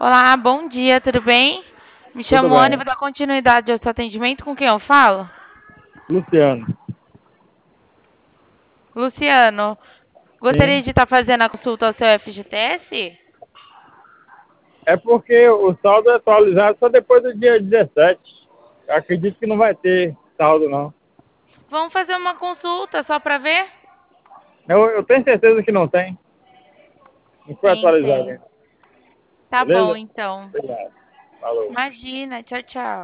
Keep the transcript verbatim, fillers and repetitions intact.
Olá, bom dia, tudo bem? Me Tudo chamo Anne, bem. vou dar continuidade ao seu atendimento. Com quem eu falo? Luciano. Luciano, gostaria Sim. de estar fazendo a consulta ao seu F G T S? É porque o saldo é atualizado só depois do dia dezessete. Eu acredito que não vai ter saldo, não. Vamos fazer uma consulta só para ver? Eu, eu tenho certeza que não tem. Não foi Tem, atualizado tem. ainda. Tá bom, Beleza? então. Obrigado. Falou. Imagina, tchau, tchau.